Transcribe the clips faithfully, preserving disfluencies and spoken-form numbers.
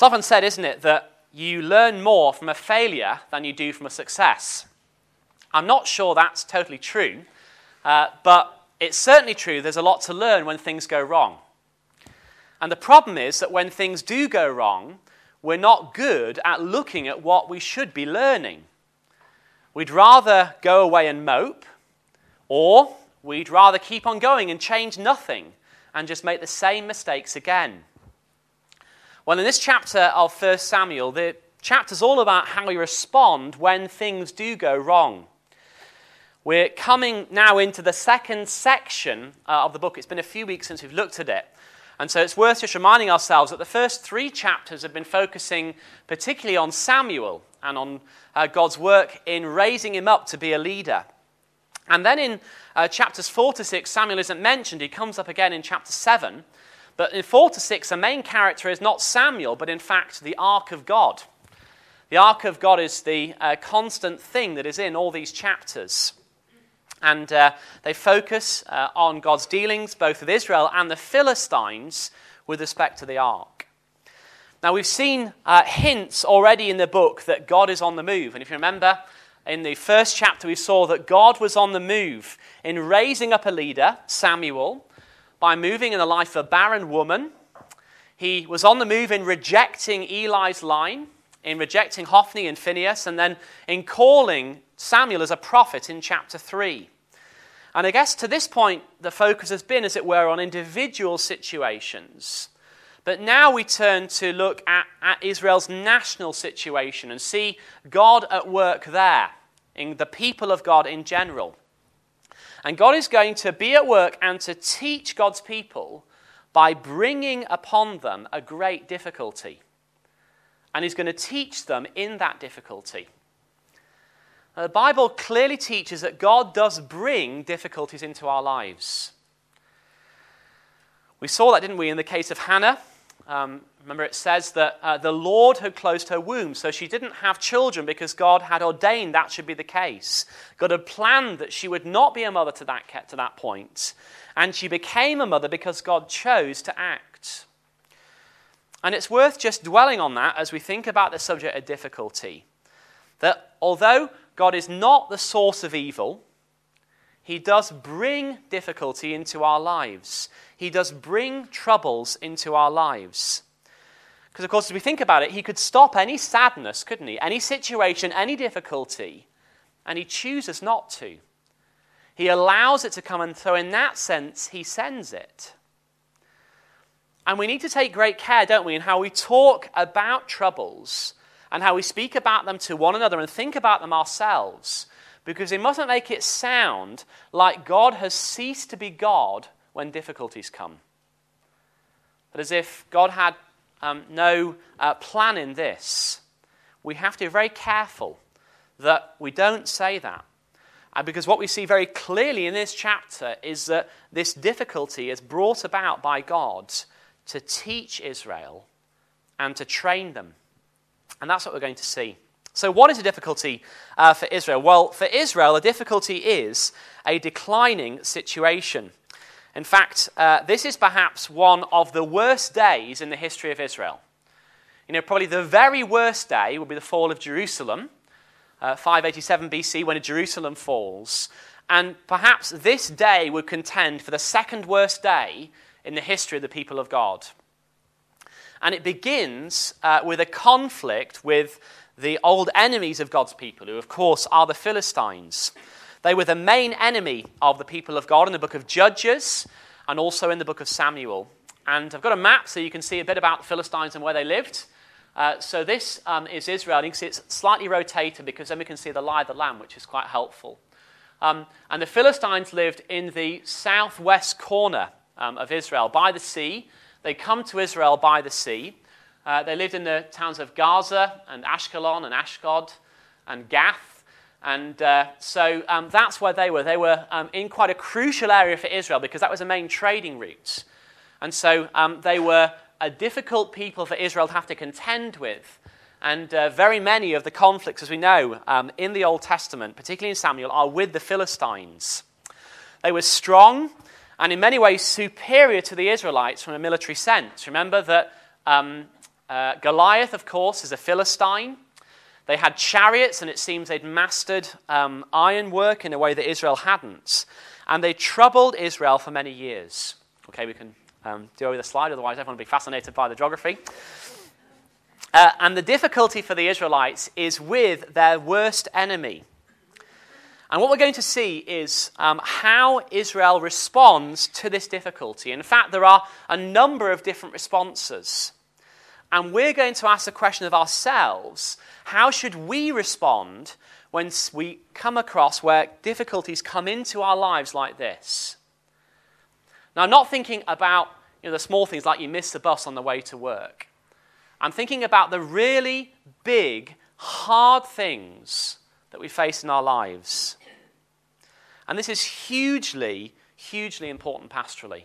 It's often said, isn't it, that you learn more from a failure than you do from a success. I'm not sure that's totally true, uh, but it's certainly true there's a lot to learn when things go wrong. And the problem is that when things do go wrong, we're not good at looking at what we should be learning. We'd rather go away and mope, or we'd rather keep on going and change nothing and just make the same mistakes again. Well, in this chapter of First Samuel, the chapter's all about how we respond when things do go wrong. We're coming now into the second section uh, of the book. It's been a few weeks since we've looked at it. And so it's worth just reminding ourselves that the first three chapters have been focusing particularly on Samuel and on uh, God's work in raising him up to be a leader. And then in uh, chapters four to six, Samuel isn't mentioned. He comes up again in chapter seven. But in four to six, the main character is not Samuel, but in fact the Ark of God. The Ark of God is the uh, constant thing that is in all these chapters. And uh, they focus uh, on God's dealings, both with Israel and the Philistines, with respect to the ark. Now, we've seen uh, hints already in the book that God is on the move. And if you remember, in the first chapter, we saw that God was on the move in raising up a leader, Samuel, by moving in the life of a barren woman. He was on the move in rejecting Eli's line, in rejecting Hophni and Phinehas, and then in calling Samuel as a prophet in chapter three. And I guess to this point, the focus has been, as it were, on individual situations. But now we turn to look at, at Israel's national situation and see God at work there, in the people of God in general. And God is going to be at work and to teach God's people by bringing upon them a great difficulty. And he's going to teach them in that difficulty. Now, the Bible clearly teaches that God does bring difficulties into our lives. We saw that, didn't we, in the case of Hannah? Um, remember, it says that uh, the Lord had closed her womb, so she didn't have children because God had ordained that should be the case. God had planned that she would not be a mother to that, to that point, and she became a mother because God chose to act. And it's worth just dwelling on that as we think about the subject of difficulty. That although God is not the source of evil, he does bring difficulty into our lives. He does bring troubles into our lives. Because, of course, as we think about it, he could stop any sadness, couldn't he? Any situation, any difficulty, and he chooses not to. He allows it to come, and so in that sense, he sends it. And we need to take great care, don't we, in how we talk about troubles and how we speak about them to one another and think about them ourselves, because we mustn't make it sound like God has ceased to be God when difficulties come. But as if God had um, no uh, plan in this. We have to be very careful that we don't say that. Uh, because what we see very clearly in this chapter is that this difficulty is brought about by God to teach Israel and to train them. And that's what we're going to see. So what is a difficulty uh, for Israel? Well, for Israel, a difficulty is a declining situation. In fact, uh, this is perhaps one of the worst days in the history of Israel. You know, probably the very worst day would be the fall of Jerusalem, uh, five eighty-seven B C, when Jerusalem falls. And perhaps this day would contend for the second worst day in the history of the people of God. And it begins uh, with a conflict with the old enemies of God's people, who of course are the Philistines. They were the main enemy of the people of God in the book of Judges and also in the book of Samuel. And I've got a map so you can see a bit about the Philistines and where they lived. Uh, so this um, is Israel. You can see it's slightly rotated because then we can see the lie of the land, which is quite helpful. Um, and the Philistines lived in the southwest corner um, of Israel by the sea. They come to Israel by the sea. Uh, they lived in the towns of Gaza and Ashkelon and Ashdod and Gath. And uh, so um, that's where they were. They were um, in quite a crucial area for Israel because that was a main trading route. And so um, they were a difficult people for Israel to have to contend with. And uh, very many of the conflicts, as we know, um, in the Old Testament, particularly in Samuel, are with the Philistines. They were strong and in many ways superior to the Israelites from a military sense. Remember that um, Uh, Goliath, of course, is a Philistine. They had chariots, and it seems they'd mastered um, ironwork in a way that Israel hadn't. And they troubled Israel for many years. Okay, we can um, do over the slide, otherwise everyone will be fascinated by the geography. Uh, and the difficulty for the Israelites is with their worst enemy. And what we're going to see is um, how Israel responds to this difficulty. In fact, there are a number of different responses. And we're going to ask the question of ourselves, how should we respond when we come across where difficulties come into our lives like this? Now, I'm not thinking about you know, the small things like you miss the bus on the way to work. I'm thinking about the really big, hard things that we face in our lives. And this is hugely, hugely important pastorally.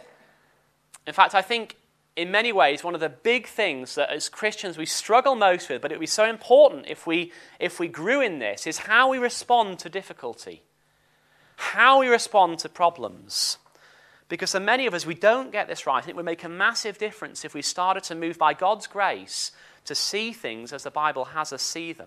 In fact, I think in many ways, one of the big things that as Christians we struggle most with, but it would be so important if we, if we grew in this, is how we respond to difficulty. How we respond to problems. Because for many of us, we don't get this right. I think it would make a massive difference if we started to move by God's grace to see things as the Bible has us see them.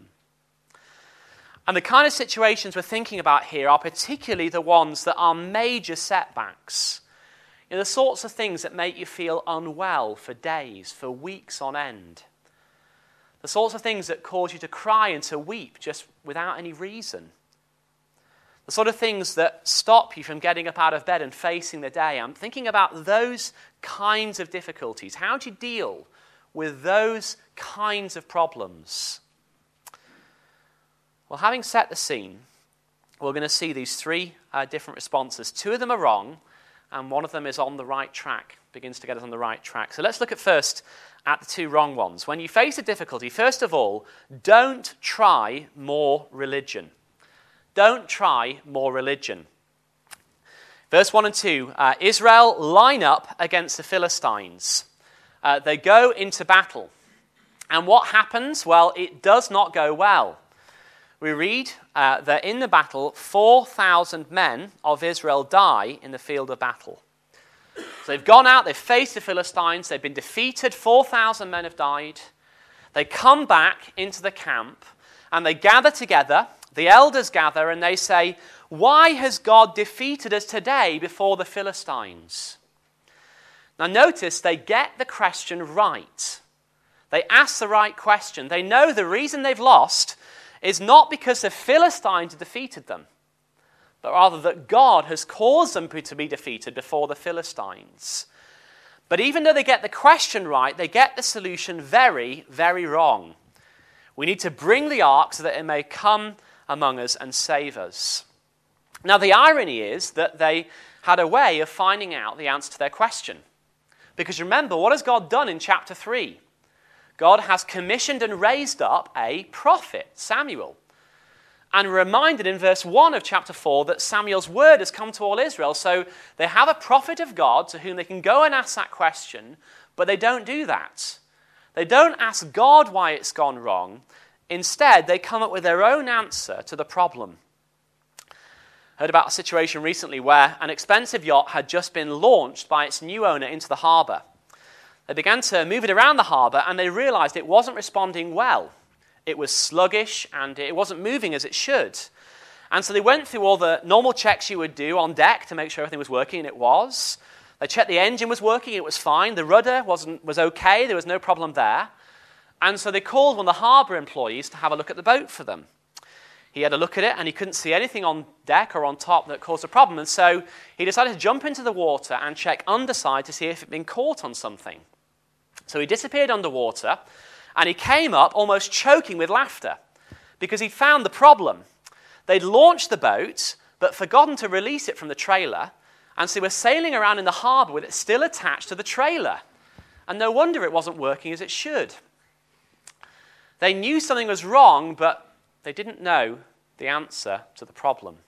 And the kind of situations we're thinking about here are particularly the ones that are major setbacks. You know, the sorts of things that make you feel unwell for days, for weeks on end. The sorts of things that cause you to cry and to weep just without any reason. The sort of things that stop you from getting up out of bed and facing the day. I'm thinking about those kinds of difficulties. How do you deal with those kinds of problems? Well, having set the scene, we're going to see these three uh, different responses. Two of them are wrong, and one of them is on the right track, begins to get us on the right track. So let's look at first at the two wrong ones. When you face a difficulty, first of all, don't try more religion. Don't try more religion. Verse one and two, uh, Israel line up against the Philistines. Uh, they go into battle. And what happens? Well, it does not go well. We read uh, that in the battle, four thousand men of Israel die in the field of battle. So they've gone out, they've faced the Philistines, they've been defeated, four thousand men have died. They come back into the camp and they gather together, the elders gather and they say, why has God defeated us today before the Philistines? Now notice they get the question right. They ask the right question. They know the reason they've lost is not because the Philistines have defeated them, but rather that God has caused them to be defeated before the Philistines. But even though they get the question right, they get the solution very, very wrong. We need to bring the ark so that it may come among us and save us. Now, the irony is that they had a way of finding out the answer to their question. Because remember, what has God done in chapter three? God has commissioned and raised up a prophet, Samuel. And reminded in verse one of chapter four that Samuel's word has come to all Israel. So they have a prophet of God to whom they can go and ask that question, but they don't do that. They don't ask God why it's gone wrong. Instead, they come up with their own answer to the problem. I heard about a situation recently where an expensive yacht had just been launched by its new owner into the harbour. They began to move it around the harbour and they realised it wasn't responding well. It was sluggish and it wasn't moving as it should. And so they went through all the normal checks you would do on deck to make sure everything was working, and it was. They checked the engine was working, it was fine. The rudder wasn't was okay, there was no problem there. And so they called one of the harbour employees to have a look at the boat for them. He had a look at it and he couldn't see anything on deck or on top that caused a problem. And so he decided to jump into the water and check underside to see if it had been caught on something. So he disappeared underwater, and he came up almost choking with laughter because he'd found the problem. They'd launched the boat, but forgotten to release it from the trailer, and so they were sailing around in the harbour with it still attached to the trailer. And no wonder it wasn't working as it should. They knew something was wrong, but they didn't know the answer to the problem.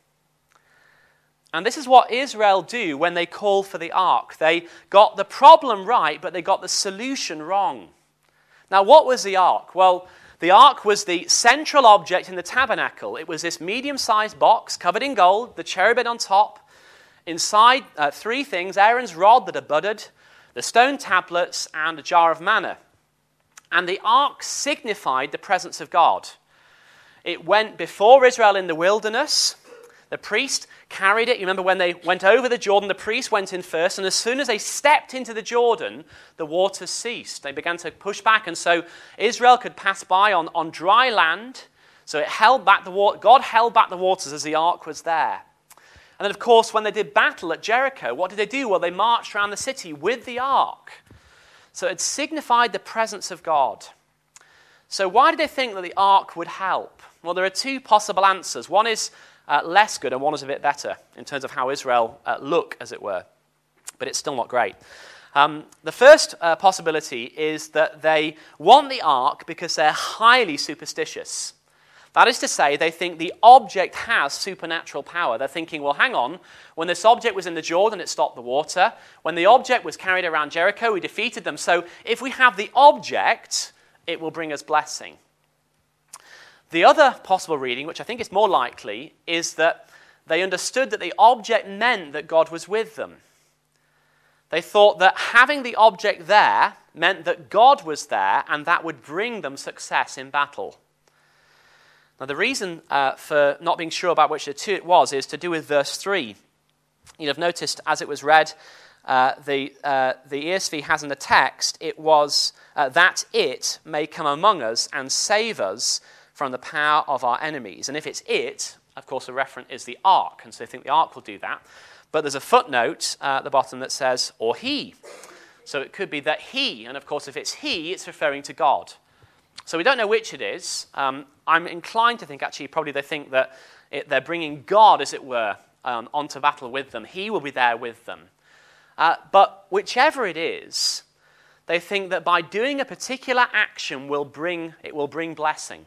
And this is what Israel do when they call for the ark. They got the problem right, but they got the solution wrong. Now, what was the ark? Well, the ark was the central object in the tabernacle. It was this medium-sized box covered in gold, the cherubim on top. Inside, uh, three things: Aaron's rod that had budded, the stone tablets, and a jar of manna. And the ark signified the presence of God. It went before Israel in the wilderness. The priest carried it. You remember when they went over the Jordan, the priest went in first, and as soon as they stepped into the Jordan, the waters ceased. They began to push back, and so Israel could pass by on, on dry land. So it held back the water. God held back the waters as the ark was there. And then, of course, when they did battle at Jericho, what did they do? Well, they marched around the city with the ark. So it signified the presence of God. So why did they think that the ark would help? Well, there are two possible answers. One is uh, less good and one is a bit better in terms of how Israel uh, look, as it were. But it's still not great. Um, the first uh, possibility is that they want the ark because they're highly superstitious. That is to say, they think the object has supernatural power. They're thinking, well, hang on, when this object was in the Jordan, it stopped the water. When the object was carried around Jericho, we defeated them. So if we have the object, it will bring us blessing. The other possible reading, which I think is more likely, is that they understood that the object meant that God was with them. They thought that having the object there meant that God was there, and that would bring them success in battle. Now, the reason uh, for not being sure about which of the two it was is to do with verse three. You'll have noticed as it was read, uh, the, uh, the E S V has in the text, it was uh, that it may come among us and save us from the power of our enemies. And if it's it, of course, the referent is the ark, and so they think the ark will do that. But there's a footnote uh, at the bottom that says, or he. So it could be that he, and of course, if it's he, it's referring to God. So we don't know which it is. Um, I'm inclined to think, actually, probably they think that it, they're bringing God, as it were, um, onto battle with them. He will be there with them. Uh, but whichever it is, they think that by doing a particular action will bring it will bring blessing.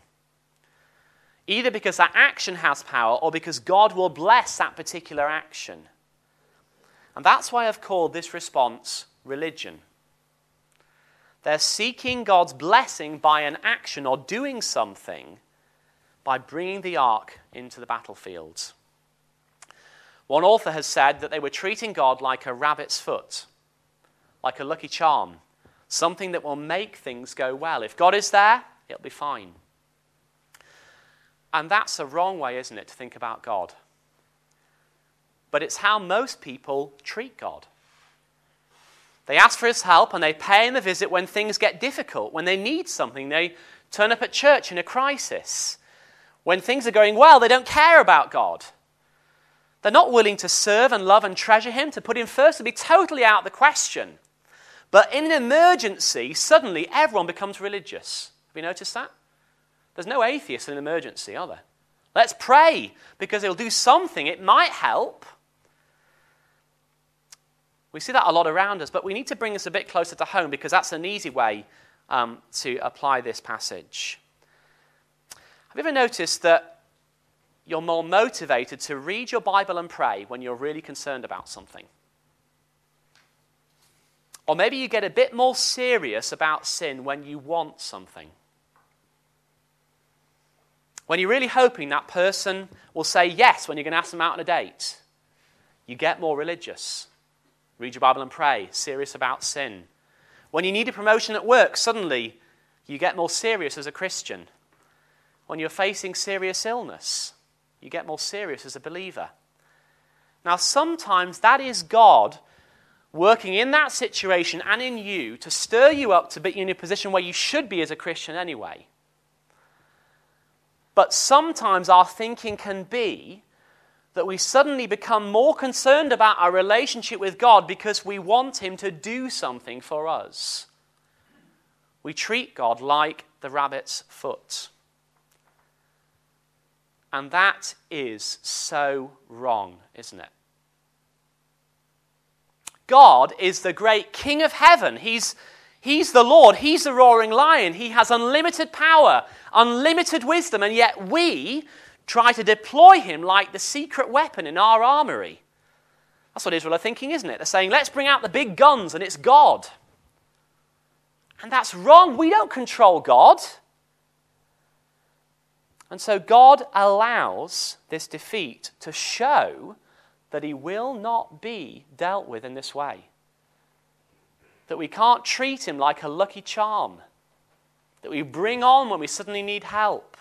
Either because that action has power or because God will bless that particular action. And that's why I've called this response religion. They're seeking God's blessing by an action or doing something by bringing the ark into the battlefield. One author has said that they were treating God like a rabbit's foot, like a lucky charm, something that will make things go well. If God is there, it'll be fine. And that's a wrong way, isn't it, to think about God? But it's how most people treat God. They ask for his help and they pay him a visit when things get difficult. When they need something, they turn up at church in a crisis. When things are going well, they don't care about God. They're not willing to serve and love and treasure him. To put him first would be totally out of the question. But in an emergency, suddenly everyone becomes religious. Have you noticed that? There's no atheists in an emergency, are there? Let's pray because it'll do something. It might help. We see that a lot around us, but we need to bring this a bit closer to home because that's an easy way um, to apply this passage. Have you ever noticed that you're more motivated to read your Bible and pray when you're really concerned about something? Or maybe you get a bit more serious about sin when you want something. When you're really hoping that person will say yes when you're going to ask them out on a date, you get more religious. Read your Bible and pray, serious about sin. When you need a promotion at work, suddenly you get more serious as a Christian. When you're facing serious illness, you get more serious as a believer. Now, sometimes that is God working in that situation and in you to stir you up to be in a position where you should be as a Christian anyway. But sometimes our thinking can be that we suddenly become more concerned about our relationship with God because we want him to do something for us. We treat God like the rabbit's foot. And that is so wrong, isn't it? God is the great King of heaven. He's, he's the Lord. He's the roaring lion. He has unlimited power, unlimited wisdom, and yet we try to deploy him like the secret weapon in our armory. That's what Israel are thinking, isn't it? They're saying, let's bring out the big guns, and it's God. And that's wrong. We don't control God. And so God allows this defeat to show that he will not be dealt with in this way. That we can't treat him like a lucky charm. that we bring on when we suddenly need help.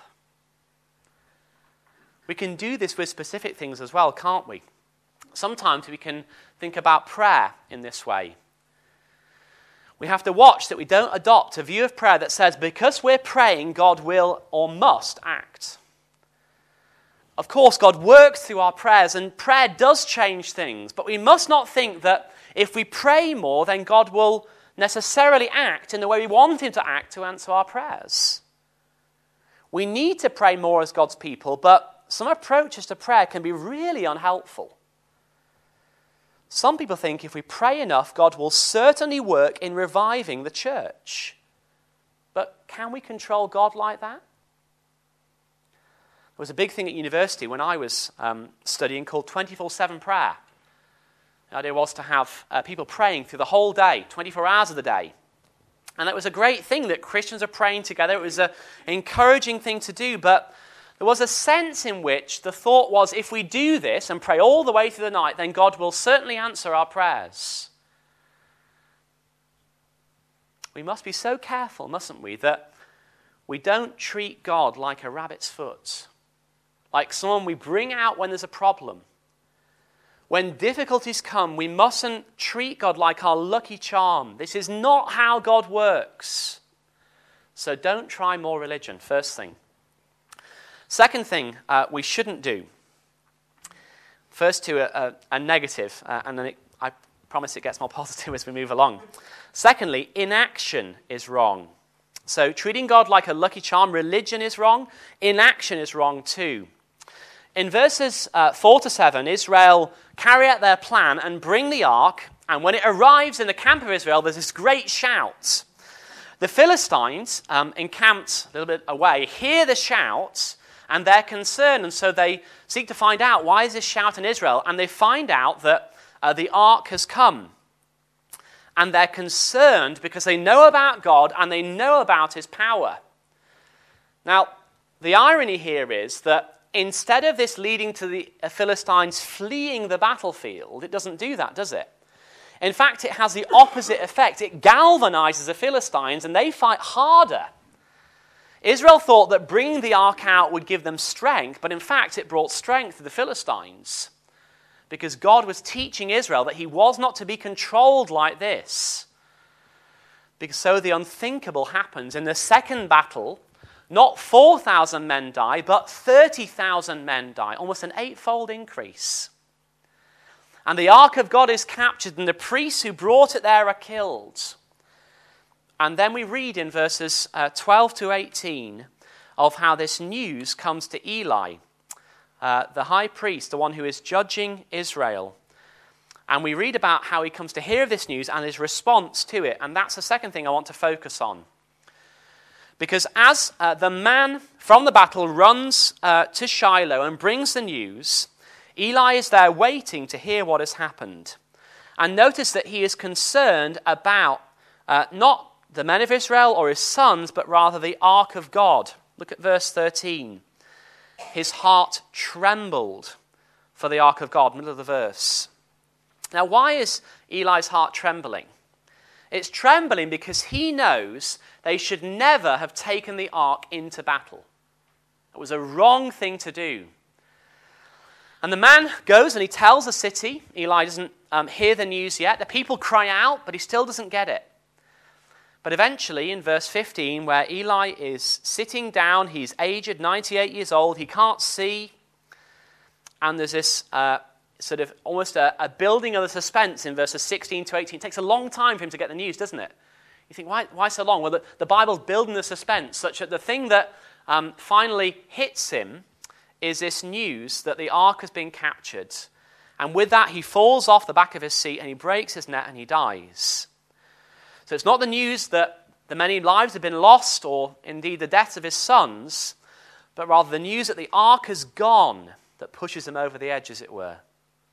We can do this with specific things as well, can't we? Sometimes we can think about prayer in this way. We have to watch that we don't adopt a view of prayer that says because we're praying, God will or must act. Of course, God works through our prayers, and prayer does change things, but we must not think that if we pray more, then God will necessarily act in the way we want him to act to answer our prayers. We need to pray more as God's people, but some approaches to prayer can be really unhelpful. Some people think if we pray enough, God will certainly work in reviving the church. But can we control God like that? There was a big thing at university when I was um, studying called twenty-four seven prayer. The idea was to have uh, people praying through the whole day, twenty-four hours of the day. And it was a great thing that Christians are praying together. It was an encouraging thing to do, but there was a sense in which the thought was, if we do this and pray all the way through the night, then God will certainly answer our prayers. We must be so careful, mustn't we, that we don't treat God like a rabbit's foot, like someone we bring out when there's a problem. When difficulties come, we mustn't treat God like our lucky charm. This is not how God works. So don't try more religion, first thing. Second thing uh, we shouldn't do. First two are, are, are negative, uh, and then it, I promise it gets more positive as we move along. Secondly, inaction is wrong. So treating God like a lucky charm, religion is wrong. Inaction is wrong too. In verses uh, four to seven, Israel carry out their plan and bring the ark, and when it arrives in the camp of Israel, there's this great shout. The Philistines, um, encamped a little bit away, hear the shout, and they're concerned, and so they seek to find out, why is this shout in Israel? And they find out that uh, the ark has come. And they're concerned because they know about God and they know about his power. Now, the irony here is that instead of this leading to the Philistines fleeing the battlefield, it doesn't do that, does it? In fact, it has the opposite effect. It galvanizes the Philistines and they fight harder. Israel thought that bringing the ark out would give them strength, but in fact it brought strength to the Philistines because God was teaching Israel that he was not to be controlled like this. Because so the unthinkable happens. In the second battle, not four thousand men die, but thirty thousand men die, almost an eightfold increase. And the ark of God is captured, and the priests who brought it there are killed. And then we read in verses uh, twelve to eighteen of how this news comes to Eli, uh, the high priest, the one who is judging Israel. And we read about how he comes to hear of this news and his response to it. And that's the second thing I want to focus on. Because as uh, the man from the battle runs uh, to Shiloh and brings the news, Eli is there waiting to hear what has happened. And notice that he is concerned about uh, not the men of Israel or his sons, but rather the ark of God. Look at verse thirteen. His heart trembled for the ark of God, middle of the verse. Now, why is Eli's heart trembling? It's trembling because he knows they should never have taken the ark into battle. It was a wrong thing to do. And the man goes and he tells the city. Eli doesn't um, hear the news yet. The people cry out, but he still doesn't get it. But eventually, in verse fifteen, where Eli is sitting down, he's aged, ninety-eight years old, he can't see, and there's this uh, sort of almost a, a building of the suspense in verses sixteen to eighteen. It takes a long time for him to get the news, doesn't it? You think, why, why so long? Well, the, the Bible's building the suspense such that the thing that um, finally hits him is this news that the ark has been captured. And with that, he falls off the back of his seat and he breaks his neck and he dies. So it's not the news that the many lives have been lost or indeed the deaths of his sons, but rather the news that the ark has gone that pushes him over the edge, as it were.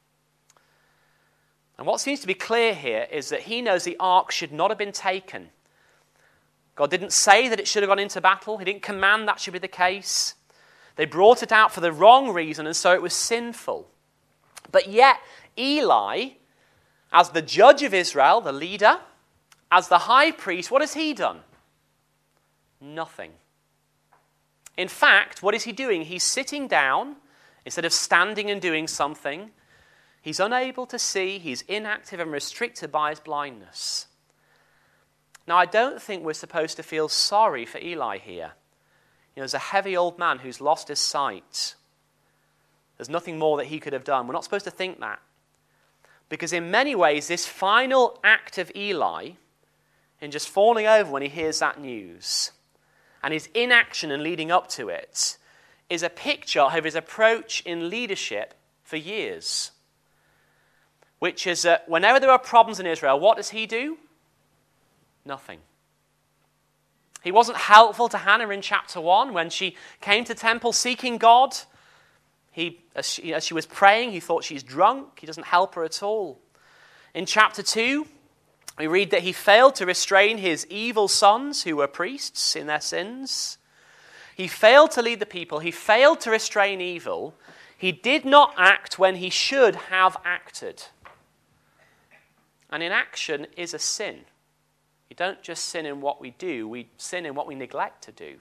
And what seems to be clear here is that he knows the ark should not have been taken. God didn't say that it should have gone into battle. He didn't command that should be the case. They brought it out for the wrong reason, and so it was sinful. But yet, Eli, as the judge of Israel, the leader, as the high priest, what has he done? nothing. In fact, what is he doing? He's sitting down instead of standing and doing something. He's unable to see. He's inactive and restricted by his blindness. Now, I don't think we're supposed to feel sorry for Eli here. You know, there's a heavy old man who's lost his sight. There's nothing more that he could have done. We're not supposed to think that. Because in many ways, this final act of Eli, in just falling over when he hears that news, and his inaction and leading up to it, is a picture of his approach in leadership for years. Which is that whenever there are problems in Israel, what does he do? Nothing. He wasn't helpful to Hannah in chapter one when she came to temple seeking God. He, as she, as she was praying, he thought she's drunk. He doesn't help her at all. In chapter two, we read that he failed to restrain his evil sons who were priests in their sins. He failed to lead the people. He failed to restrain evil. He did not act when he should have acted. And inaction is a sin. We don't just sin in what we do, we sin in what we neglect to do.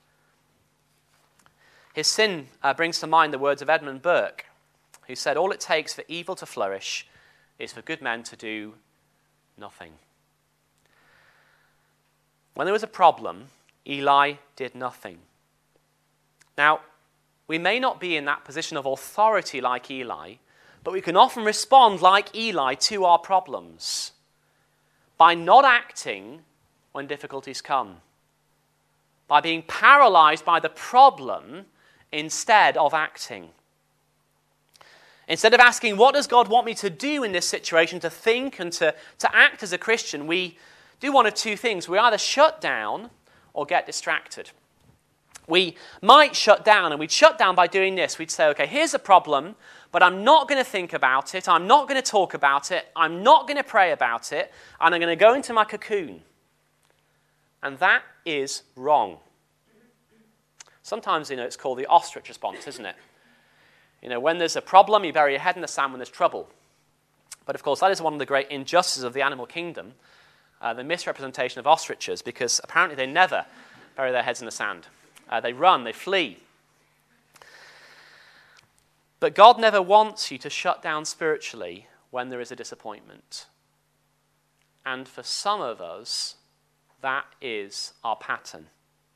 His sin uh, brings to mind the words of Edmund Burke, who said, all it takes for evil to flourish is for good men to do nothing. When there was a problem, Eli did nothing. Now, we may not be in that position of authority like Eli, but we can often respond like Eli to our problems by not acting when difficulties come, by being paralyzed by the problem instead of acting. Instead of asking, what does God want me to do in this situation, to think and to, to act as a Christian, we do one of two things. We either shut down or get distracted. We might shut down, and we'd shut down by doing this. We'd say, okay, here's a problem, but I'm not going to think about it. I'm not going to talk about it. I'm not going to pray about it. And I'm going to go into my cocoon. And that is wrong. Sometimes, you know, it's called the ostrich response, isn't it? You know, when there's a problem, you bury your head in the sand when there's trouble. But, of course, that is one of the great injustices of the animal kingdom, uh, the misrepresentation of ostriches, because apparently they never bury their heads in the sand. Uh, they run, they flee. But God never wants you to shut down spiritually when there is a disappointment. And for some of us, that is our pattern.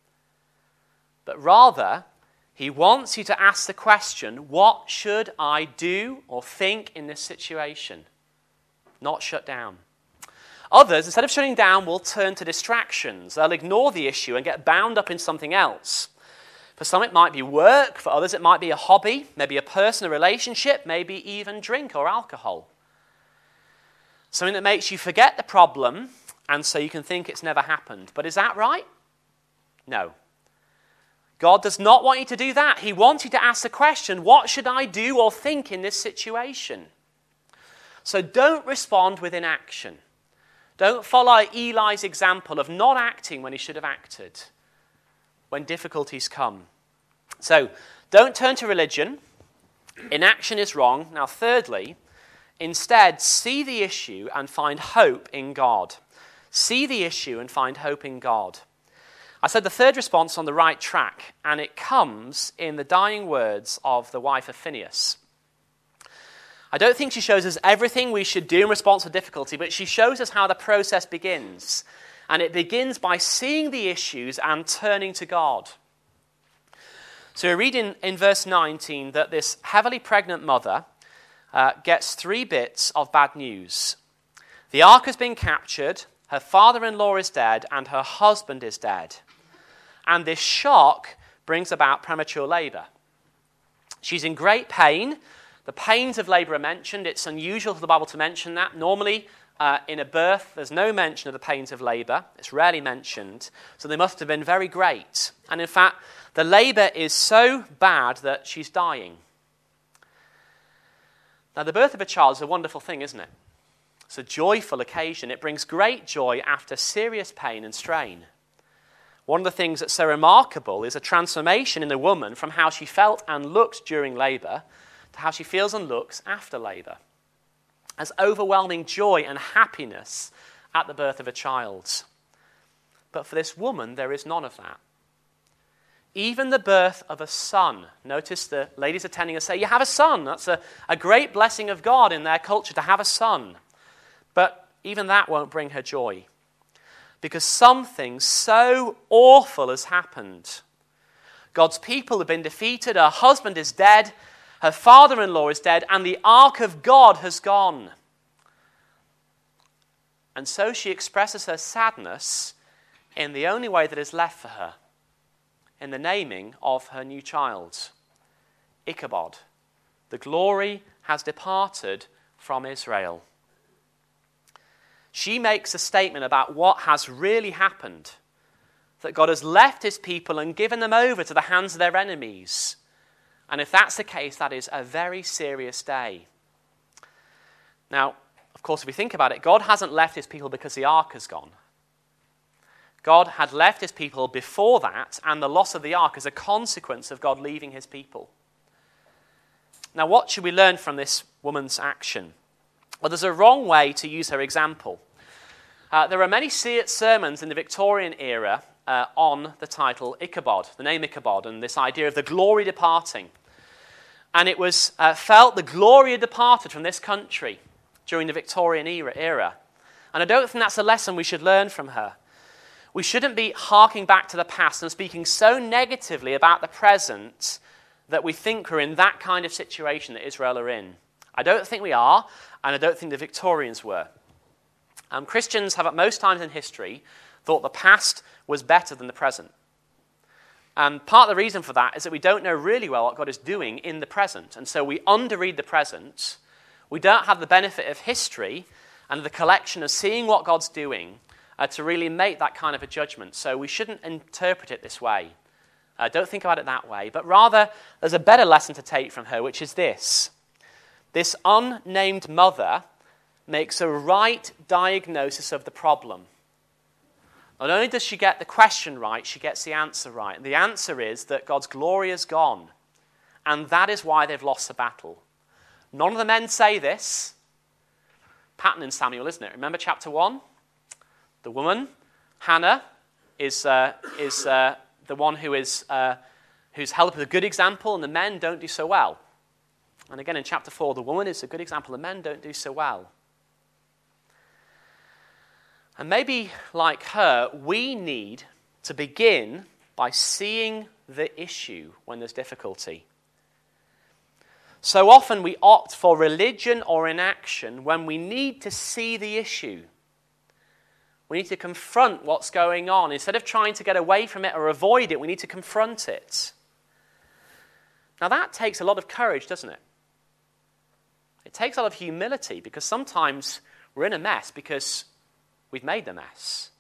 But rather, he wants you to ask the question, what should I do or think in this situation? Not shut down. Others, instead of shutting down, will turn to distractions. They'll ignore the issue and get bound up in something else. For some, it might be work. For others, it might be a hobby, maybe a personal relationship, maybe even drink or alcohol. Something that makes you forget the problem, and so you can think it's never happened. But is that right? No. God does not want you to do that. He wants you to ask the question, what should I do or think in this situation? So don't respond with inaction. Don't follow Eli's example of not acting when he should have acted when difficulties come. So don't turn to religion. Inaction is wrong. Now, thirdly, instead, see the issue and find hope in God. See the issue and find hope in God. I said the third response on the right track, and it comes in the dying words of the wife of Phinehas. I don't think she shows us everything we should do in response to difficulty, but she shows us how the process begins. And it begins by seeing the issues and turning to God. So we read in, in verse nineteen that this heavily pregnant mother uh, gets three bits of bad news. The ark has been captured, her father-in-law is dead, and her husband is dead. And this shock brings about premature labor. She's in great pain. The pains of labor are mentioned. It's unusual for the Bible to mention that. Normally, uh, in a birth, there's no mention of the pains of labor. It's rarely mentioned. So they must have been very great. And in fact, the labor is so bad that she's dying. Now, the birth of a child is a wonderful thing, isn't it? It's a joyful occasion. It brings great joy after serious pain and strain. One of the things that's so remarkable is a transformation in the woman from how she felt and looked during labor to how she feels and looks after labor. There's overwhelming joy and happiness at the birth of a child. But for this woman, there is none of that. Even the birth of a son. Notice the ladies attending us say, you have a son. That's a, a great blessing of God in their culture to have a son. But even that won't bring her joy. Because something so awful has happened. God's people have been defeated. Her husband is dead. Her father-in-law is dead. And the ark of God has gone. And so she expresses her sadness in the only way that is left for her. In the naming of her new child, Ichabod. The glory has departed from Israel. She makes a statement about what has really happened, that God has left his people and given them over to the hands of their enemies. And if that's the case, that is a very serious day. Now, of course, if we think about it, God hasn't left his people because the ark has gone. God had left his people before that, and the loss of the ark is a consequence of God leaving his people. Now, what should we learn from this woman's action? Well, there's a wrong way to use her example. Uh, there are many sermons in the Victorian era uh, on the title Ichabod, the name Ichabod, and this idea of the glory departing. And it was uh, felt the glory had departed from this country during the Victorian era, era. And I don't think that's a lesson we should learn from her. We shouldn't be harking back to the past and speaking so negatively about the present that we think we're in that kind of situation that Israel are in. I don't think we are, and I don't think the Victorians were. Um, Christians have at most times in history thought the past was better than the present. And part of the reason for that is that we don't know really well what God is doing in the present. And so we underread the present. We don't have the benefit of history and the collection of seeing what God's doing Uh, to really make that kind of a judgment. So we shouldn't interpret it this way. Uh, don't think about it that way. But rather, there's a better lesson to take from her, which is this. This unnamed mother makes a right diagnosis of the problem. Not only does she get the question right, she gets the answer right. And the answer is that God's glory is gone. And that is why they've lost the battle. None of the men say this. Pattern in Samuel, isn't it? Remember chapter one? The woman, Hannah, is uh, is uh, the one who is uh, who's held up as a good example, and the men don't do so well. And again in chapter four, the woman is a good example, the men don't do so well. And maybe like her, we need to begin by seeing the issue when there's difficulty. So often we opt for religion or inaction when we need to see the issue. We need to confront what's going on. Instead of trying to get away from it or avoid it, we need to confront it. Now that takes a lot of courage, doesn't it? It takes a lot of humility, because sometimes we're in a mess because we've made the mess.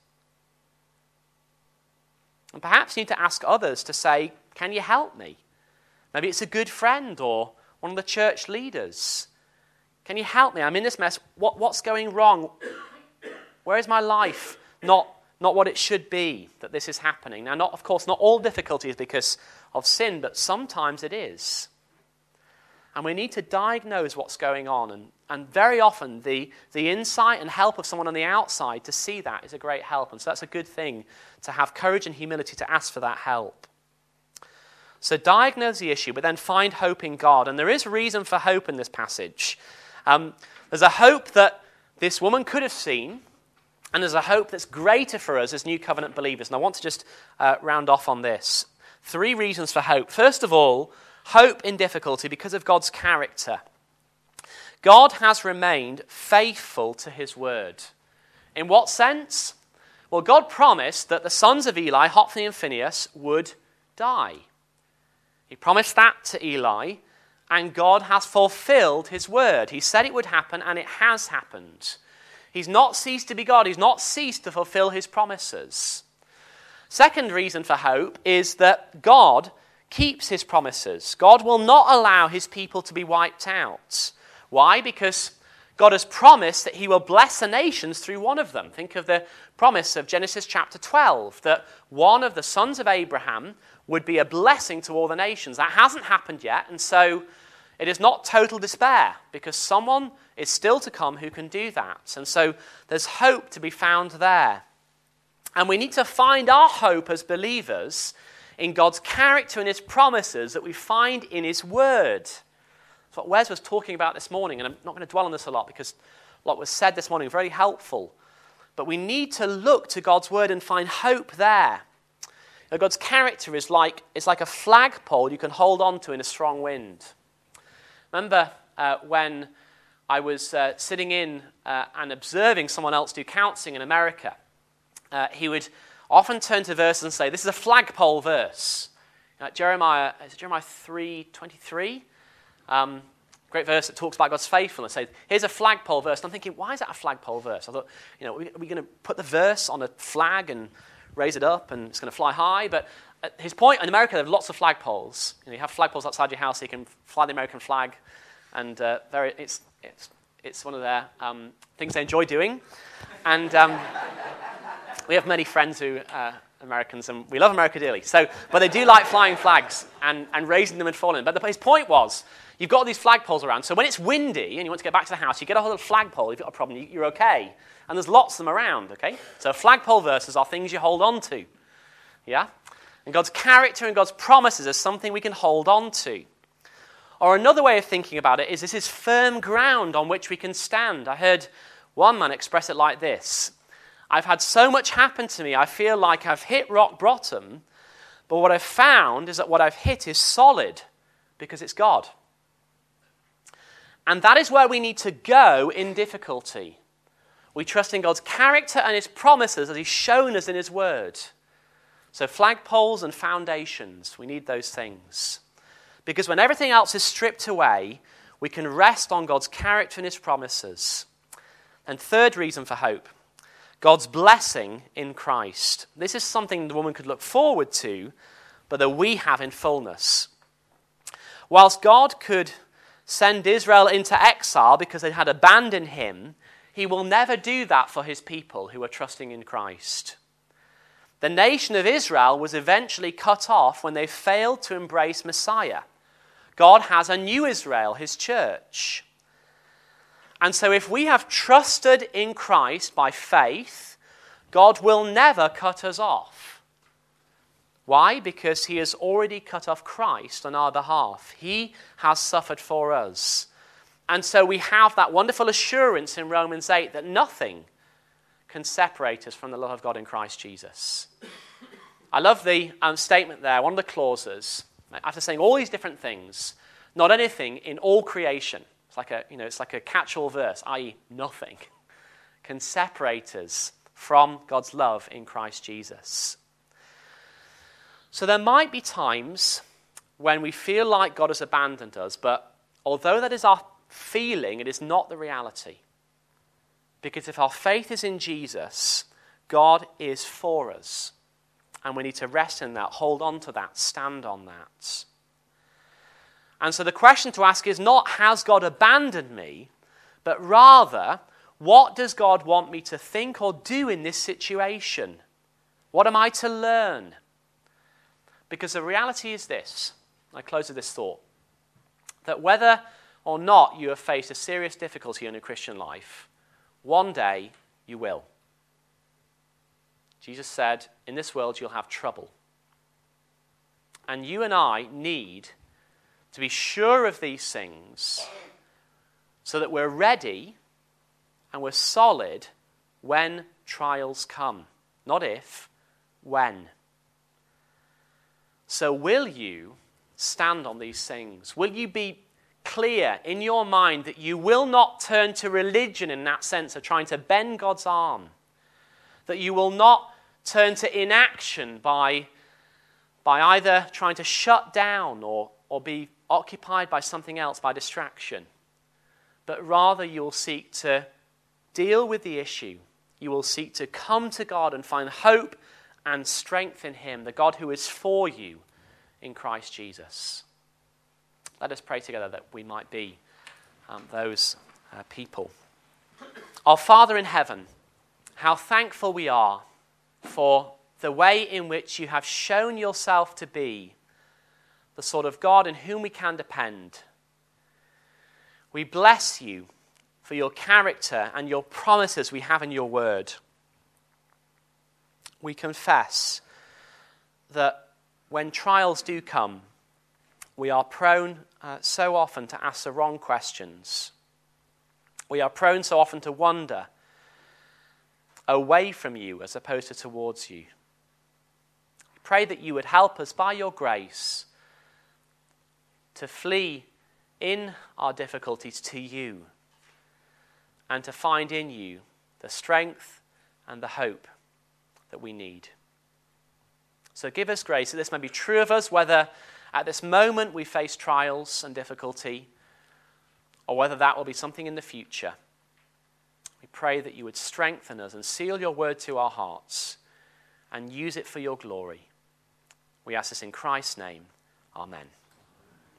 And perhaps you need to ask others to say, can you help me? Maybe it's a good friend or one of the church leaders. Can you help me? I'm in this mess. What, what's going wrong? Where is my life not, not what it should be that this is happening? Now, not, of course, not all difficulty is because of sin, but sometimes it is. And we need to diagnose what's going on. And, and very often, the, the insight and help of someone on the outside to see that is a great help. And so that's a good thing, to have courage and humility to ask for that help. So diagnose the issue, but then find hope in God. And there is reason for hope in this passage. Um, there's a hope that this woman could have seen, and there's a hope that's greater for us as New Covenant believers. And I want to just uh, round off on this. Three reasons for hope. First of all, hope in difficulty because of God's character. God has remained faithful to his word. In what sense? Well, God promised that the sons of Eli, Hophni and Phinehas, would die. He promised that to Eli, and God has fulfilled his word. He said it would happen, and it has happened. He's not ceased to be God. He's not ceased to fulfill his promises. Second reason for hope is that God keeps his promises. God will not allow his people to be wiped out. Why? Because God has promised that he will bless the nations through one of them. Think of the promise of Genesis chapter twelve, that one of the sons of Abraham would be a blessing to all the nations. That hasn't happened yet, and so it is not total despair, because someone is still to come who can do that. And so there's hope to be found there. And we need to find our hope as believers in God's character and his promises that we find in his word. That's what Wes was talking about this morning, and I'm not going to dwell on this a lot because a lot was said this morning, very helpful. But we need to look to God's word and find hope there. You know, God's character is like, it's like a flagpole you can hold on to in a strong wind. Remember uh, when I was uh, sitting in uh, and observing someone else do counseling in America, uh, he would often turn to verses and say, this is a flagpole verse. Uh, Jeremiah, is it Jeremiah three twenty-three? Um, great verse that talks about God's faithfulness. Say, here's a flagpole verse. And I'm thinking, why is that a flagpole verse? I thought, you know, are we, we going to put the verse on a flag and raise it up and it's going to fly high? But uh, his point, in America, they have lots of flagpoles. You know, you have flagpoles outside your house so you can fly the American flag. And uh, very, it's, it's, it's one of their um, things they enjoy doing. And um, we have many friends who are Americans, and we love America dearly. So, but they do like flying flags and, and raising them and falling. But the, his point was, you've got these flagpoles around. So when it's windy and you want to get back to the house, you get a whole little flagpole. If you've got a problem, you're okay. And there's lots of them around, okay? So flagpole verses are things you hold on to. Yeah? And God's character and God's promises are something we can hold on to. Or another way of thinking about it is this is firm ground on which we can stand. I heard one man express it like this. I've had so much happen to me, I feel like I've hit rock bottom, but what I've found is that what I've hit is solid because it's God. And that is where we need to go in difficulty. We trust in God's character and his promises as he's shown us in his word. So flagpoles and foundations, we need those things. Because when everything else is stripped away, we can rest on God's character and his promises. And third reason for hope, God's blessing in Christ. This is something the woman could look forward to, but that we have in fullness. Whilst God could send Israel into exile because they had abandoned him, he will never do that for his people who are trusting in Christ. The nation of Israel was eventually cut off when they failed to embrace Messiah. God has a new Israel, his church. And so if we have trusted in Christ by faith, God will never cut us off. Why? Because he has already cut off Christ on our behalf. He has suffered for us. And so we have that wonderful assurance in Romans eight that nothing can separate us from the love of God in Christ Jesus. I love the um, statement there, one of the clauses. After saying all these different things, not anything in all creation, it's like a, you know, it's like a catch-all verse, that is nothing, can separate us from God's love in Christ Jesus. So there might be times when we feel like God has abandoned us, but although that is our feeling, it is not the reality. Because if our faith is in Jesus, God is for us. And we need to rest in that, hold on to that, stand on that. And so the question to ask is not, has God abandoned me? But rather, what does God want me to think or do in this situation? What am I to learn? Because the reality is this, I close with this thought, that whether or not you have faced a serious difficulty in your Christian life, one day you will. Jesus said, in this world you'll have trouble. And you and I need to be sure of these things so that we're ready and we're solid when trials come. Not if, when. So will you stand on these things? Will you be clear in your mind that you will not turn to religion in that sense of trying to bend God's arm? That you will not turn to inaction by, by either trying to shut down or, or be occupied by something else, by distraction. But rather you'll seek to deal with the issue. You will seek to come to God and find hope and strength in him, the God who is for you in Christ Jesus. Let us pray together that we might be um, those uh, people. Our Father in heaven, how thankful we are for the way in which you have shown yourself to be the sort of God in whom we can depend. We bless you for your character and your promises we have in your word. we confess that when trials do come, we are prone uh, so often to ask the wrong questions. We are prone so often to wander away from you as opposed to towards you. Pray that you would help us by your grace to flee in our difficulties to you and to find in you the strength and the hope that we need. So give us grace that this may be true of us, whether at this moment we face trials and difficulty, or whether that will be something in the future. We pray that you would strengthen us and seal your word to our hearts and use it for your glory. We ask this in Christ's name. Amen.